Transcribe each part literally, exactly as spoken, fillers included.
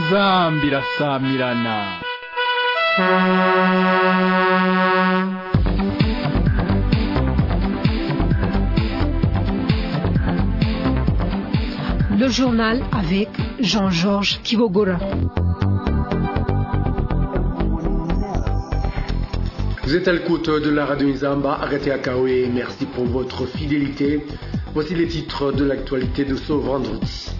Zambi la Samirana. Le journal avec Jean-Georges Kibogora. Vous êtes à l'écoute de la radio Nzamba, arrêtez à Kawe, merci pour votre fidélité. Voici les titres de l'actualité de ce vendredi.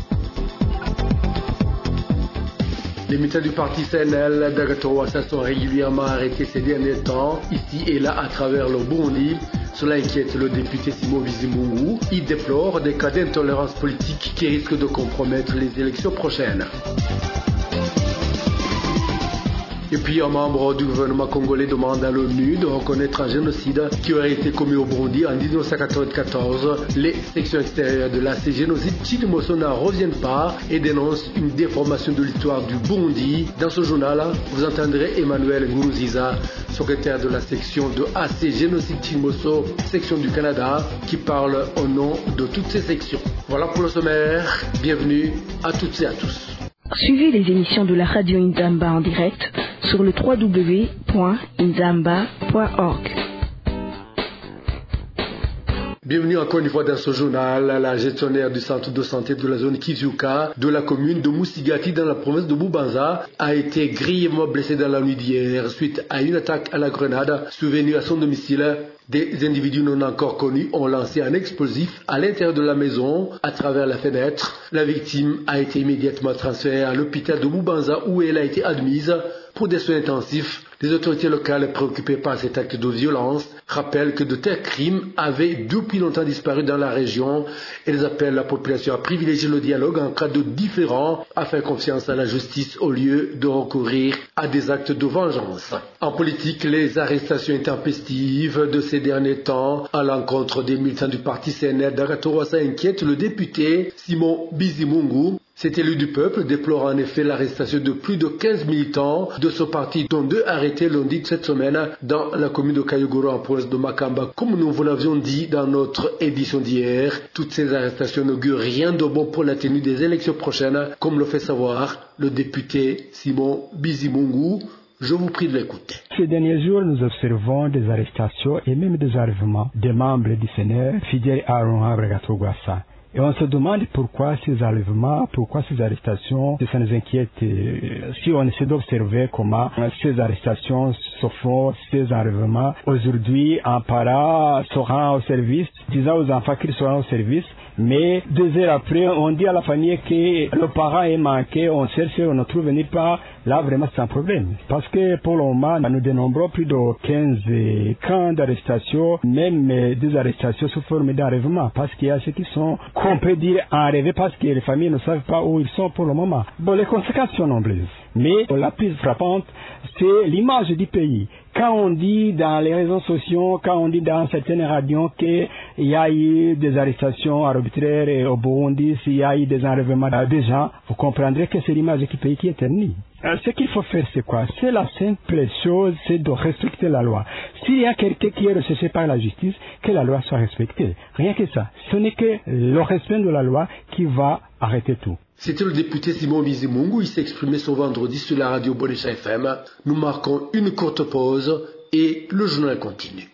Les militants du parti C N L d'Agatowassa sont régulièrement arrêtés ces derniers temps, ici et là à travers le Burundi. Cela inquiète le député Simon Bizimungu. Il déplore des cas d'intolérance politique qui risquent de compromettre les élections prochaines. Et puis un membre du gouvernement congolais demande à l'ONU de reconnaître un génocide qui aurait été commis au Burundi en dix-neuf cent quatre-vingt-quatorze. Les sections extérieures de la C génocide Chidimoso n'en reviennent pas et dénoncent une déformation de l'histoire du Burundi. Dans ce journal, vous entendrez Emmanuel Nguruziza, secrétaire de la section de A C Génocide Chidimoso, section du Canada, qui parle au nom de toutes ces sections. Voilà pour le sommaire. Bienvenue à toutes et à tous. Suivez les émissions de la radio Nzamba en direct sur le w w w point nzamba point org. Bienvenue encore une fois dans ce journal. La gestionnaire du centre de santé de la zone Kizuka de la commune de Musigati dans la province de Bubanza a été grièvement blessée dans la nuit d'hier suite à une attaque à la grenade survenue à son domicile. Des individus non encore connus ont lancé un explosif à l'intérieur de la maison à travers la fenêtre. La victime a été immédiatement transférée à l'hôpital de Bubanza où elle a été admise pour des soins intensifs. Les autorités locales préoccupées par cet acte de violence rappellent que de tels crimes avaient depuis longtemps disparu dans la région. Elles appellent la population à privilégier le dialogue en cas de différend, à faire confiance à la justice au lieu de recourir à des actes de vengeance. En politique, les arrestations intempestives de ces derniers temps à l'encontre des militants du parti C N L d'Agatowassa inquiètent le député Simon Bizimungu. Cet élu du peuple déplore en effet l'arrestation de plus de quinze militants de ce parti, dont deux arrêtés lundi de cette semaine dans la commune de Kayogoro en province de Makamba. Comme nous vous l'avions dit dans notre édition d'hier, toutes ces arrestations n'augurent rien de bon pour la tenue des élections prochaines, comme le fait savoir le député Simon Bizimungu. Je vous prie de l'écouter. Ces derniers jours, nous observons des arrestations et même des enlèvements des membres du C N L fidèles à Laurent Agatowassa. Et on se demande pourquoi ces enlèvements, pourquoi ces arrestations, ça nous inquiète. Si on essaie d'observer comment ces arrestations se font, ces enlèvements, aujourd'hui, un parent se rend au service, disant aux enfants qu'ils seront au service, mais deux heures après, on dit à la famille que le parent est manqué, on cherche, on ne trouve nulle part. Là, vraiment, c'est un problème. Parce que pour le moment, nous dénombrons plus de quinze camps d'arrestation, même des arrestations sous forme d'enlèvement. Parce qu'il y a ceux qui sont, qu'on peut dire, enlevés parce que les familles ne savent pas où ils sont pour le moment. Bon, les conséquences sont nombreuses. Mais la plus frappante, c'est l'image du pays. Quand on dit dans les réseaux sociaux, quand on dit dans certaines radios qu'il y a eu des arrestations arbitraires au Burundi, s'il y a eu des enlèvements de gens, vous comprendrez que c'est l'image du pays qui est ternie. Ce qu'il faut faire, c'est quoi? C'est la simple chose, c'est de respecter la loi. S'il y a quelqu'un qui est recherché par la justice, que la loi soit respectée. Rien que ça. Ce n'est que le respect de la loi qui va arrêter tout. C'était le député Simon Bizimungu. Il s'est exprimé ce vendredi sur la radio Bonesha F M. Nous marquons une courte pause et le journal continue.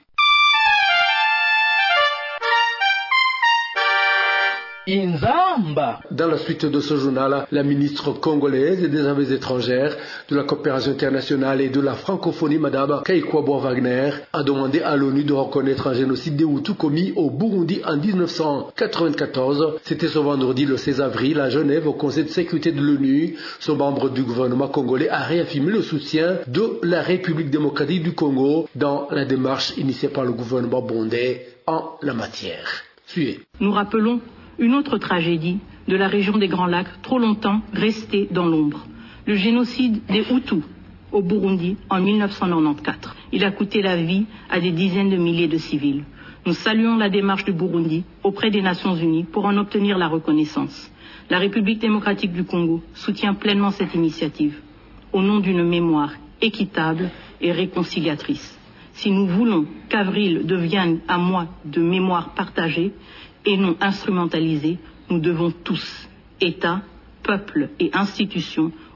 Inzamba. Dans la suite de ce journal, la ministre congolaise des Affaires étrangères, de la coopération internationale et de la francophonie, Madame Kaikwabo Wagner, a demandé à l'ONU de reconnaître un génocide des Hutus commis au Burundi en dix-neuf cent quatre-vingt-quatorze. C'était ce vendredi le seize avril à Genève au Conseil de sécurité de l'ONU. Ce membre du gouvernement congolais a réaffirmé le soutien de la République démocratique du Congo dans la démarche initiée par le gouvernement burundais en la matière. Suivez. Nous rappelons une autre tragédie de la région des Grands Lacs, trop longtemps restée dans l'ombre. Le génocide des Hutus au Burundi en mille neuf cent quatre-vingt-quatorze. Il a coûté la vie à des dizaines de milliers de civils. Nous saluons la démarche du Burundi auprès des Nations Unies pour en obtenir la reconnaissance. La République démocratique du Congo soutient pleinement cette initiative au nom d'une mémoire équitable et réconciliatrice. Si nous voulons qu'avril devienne un mois de mémoire partagée et non instrumentalisée, nous devons tous, États, peuples et institutions,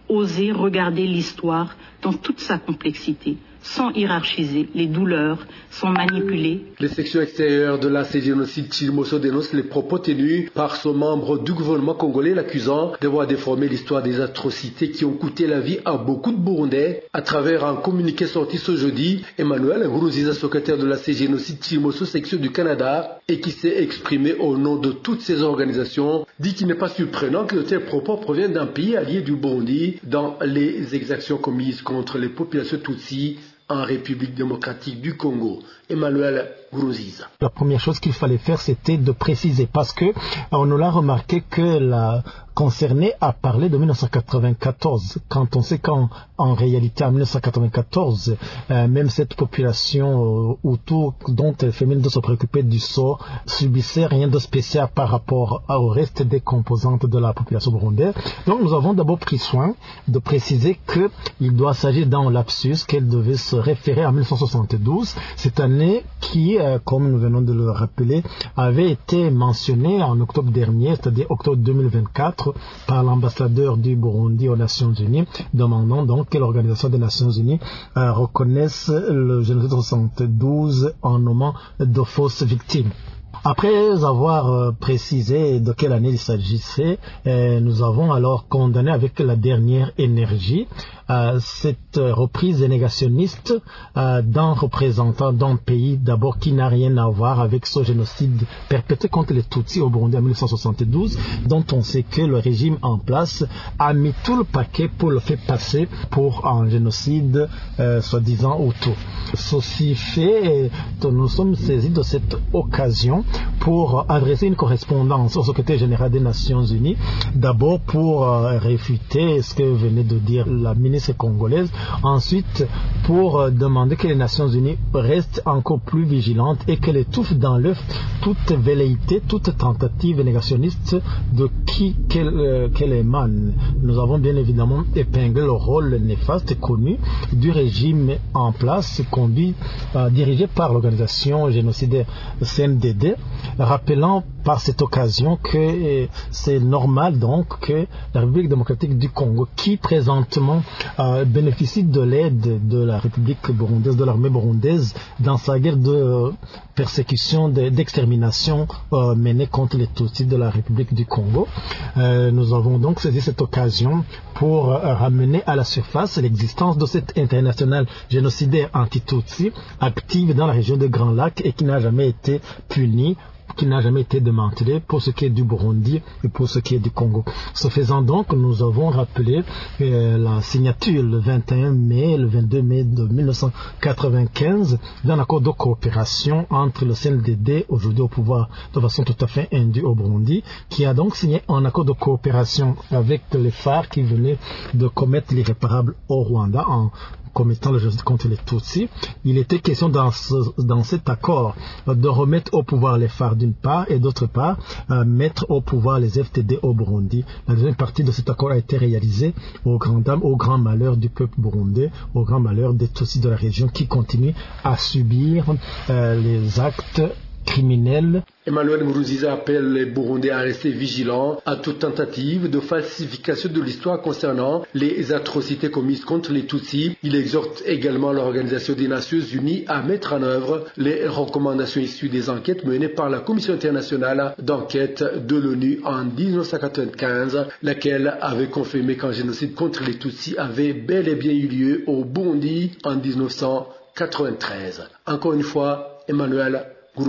oser regarder l'histoire dans toute sa complexité, sans hiérarchiser les douleurs, sans manipuler. Les sections extérieures de la C G Génocide Chirimoso dénoncent les propos tenus par son membre du gouvernement congolais l'accusant d'avoir déformé l'histoire des atrocités qui ont coûté la vie à beaucoup de Burundais. À travers un communiqué sorti ce jeudi, Emmanuel Nkurunziza, secrétaire de la C G Génocide Chirimoso section du Canada et qui s'est exprimé au nom de toutes ces organisations, dit qu'il n'est pas surprenant que de tels propos proviennent d'un pays allié du Burundi dans les exactions commises contre les populations Tutsis en République démocratique du Congo. Emmanuel Nkurunziza. La première chose qu'il fallait faire, c'était de préciser, parce que on l'a remarqué que la concernée a parlé de mille neuf cent quatre-vingt-quatorze, quand on sait qu'en en réalité en mille neuf cent quatre-vingt-quatorze, euh, même cette population euh, Hutu dont elle fait mine de se préoccuper du sort subissait rien de spécial par rapport au reste des composantes de la population burundaise. Donc nous avons d'abord pris soin de préciser qu'il doit s'agir d'un lapsus, qu'elle devait se référer à mille neuf cent soixante-douze, cette année qui, euh, comme nous venons de le rappeler, avait été mentionnée en octobre dernier, c'est-à-dire octobre deux mille vingt-quatre, par l'ambassadeur du Burundi aux Nations Unies, demandant donc que l'Organisation des Nations Unies euh, reconnaisse le génocide soixante-douze en nommant de fausses victimes. Après avoir euh, précisé de quelle année il s'agissait, euh, nous avons alors condamné avec la dernière énergie euh, cette reprise négationniste euh, d'un représentant d'un pays d'abord qui n'a rien à voir avec ce génocide perpétré contre les Tutsis au Burundi en mille neuf cent soixante-douze, dont on sait que le régime en place a mis tout le paquet pour le faire passer pour un génocide euh, soi-disant Hutu. Ceci fait, nous sommes saisis de cette occasion pour adresser une correspondance au secrétaire général des Nations Unies, d'abord pour euh, réfuter ce que venait de dire la ministre congolaise, ensuite pour euh, demander que les Nations Unies restent encore plus vigilantes et qu'elles étouffent dans l'œuf toute velléité, toute tentative négationniste de qui qu'elle, euh, qu'elle émane. Nous avons bien évidemment épinglé le rôle néfaste et connu du régime en place conduit, euh, dirigé par l'organisation génocidaire C N D D, rappelant par cette occasion que euh, c'est normal donc que la République démocratique du Congo, qui présentement euh, bénéficie de l'aide de la République burundaise, de l'armée burundaise, dans sa guerre de euh, persécution, de, d'extermination euh, menée contre les Tutsis de la République du Congo, euh, nous avons donc saisi cette occasion pour euh, ramener à la surface l'existence de cette internationale génocidaire anti-Tutsi active dans la région des Grands Lacs et qui n'a jamais été punie, qui n'a jamais été démantelé pour ce qui est du Burundi et pour ce qui est du Congo. Ce faisant donc, nous avons rappelé euh, la signature le vingt et un mai, le vingt-deux mai de mille neuf cent quatre-vingt-quinze d'un accord de coopération entre le C N D D, aujourd'hui au pouvoir de façon tout à fait indue au Burundi, qui a donc signé un accord de coopération avec les F A R C qui venaient de commettre l'irréparable au Rwanda en commettant le génocide contre les Tutsis. Il était question dans, ce, dans cet accord de remettre au pouvoir les F A R C d'une part et d'autre part euh, mettre au pouvoir les F T D au Burundi. La deuxième partie de cet accord a été réalisée au grand dam, au grand malheur du peuple burundais, au grand malheur des Tutsis de la région qui continuent à subir euh, les actes criminels. Emmanuel Nkurunziza appelle les Burundais à rester vigilants à toute tentative de falsification de l'histoire concernant les atrocités commises contre les Tutsis. Il exhorte également l'Organisation des Nations Unies à mettre en œuvre les recommandations issues des enquêtes menées par la Commission internationale d'enquête de l'ONU en dix-neuf cent quatre-vingt-quinze, laquelle avait confirmé qu'un génocide contre les Tutsis avait bel et bien eu lieu au Burundi en dix-neuf cent quatre-vingt-treize. Encore une fois, Emmanuel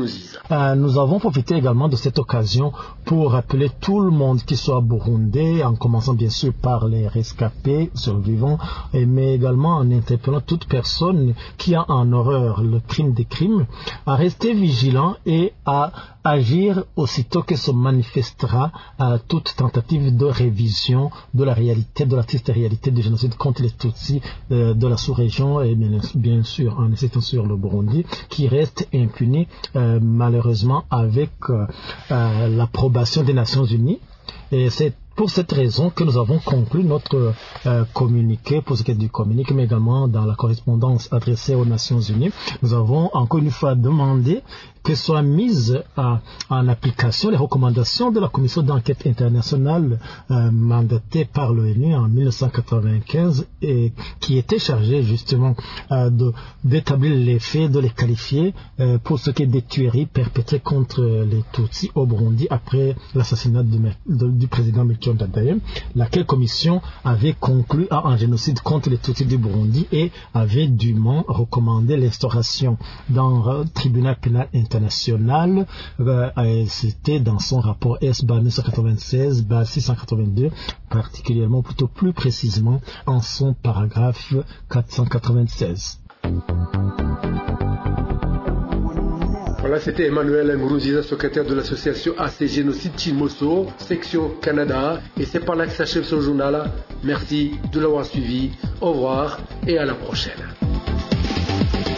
Euh, nous avons profité également de cette occasion pour rappeler tout le monde qui soit burundais, en commençant bien sûr par les rescapés survivants, mais également en interpellant toute personne qui a en horreur le crime des crimes, à rester vigilant et à agir aussitôt que se manifestera euh, toute tentative de révision de la réalité, de la triste réalité du génocide contre les Tutsis euh, de la sous-région et bien, bien sûr en insistant sur le Burundi, qui reste impuni euh, malheureusement avec euh, euh, l'approbation des Nations Unies. Et cette pour cette raison que nous avons conclu notre euh, communiqué, pour ce qui est du communiqué, mais également dans la correspondance adressée aux Nations Unies, nous avons encore une fois demandé que soient mises à, en application les recommandations de la commission d'enquête internationale euh, mandatée par l'ONU en mille neuf cent quatre-vingt-quinze et qui était chargée justement euh, de, d'établir les faits, de les qualifier euh, pour ce qui est des tueries perpétrées contre les Tutsis au Burundi après l'assassinat de, de, du président Melchior Ndadaye, laquelle commission avait conclu à un génocide contre les Tutsis du Burundi et avait dûment recommandé l'instauration d'un euh, tribunal pénal international. Euh, c'était dans son rapport S B A mille neuf cent quatre-vingt-seize, B A six cent quatre-vingt-deux, particulièrement, plutôt plus précisément, en son paragraphe quatre cent quatre-vingt-seize. Voilà, c'était Emmanuel Ngurunziza, secrétaire de l'association A C Génocide Chimoso, section Canada. Et c'est par là que s'achève ce journal. Merci de l'avoir suivi. Au revoir et à la prochaine.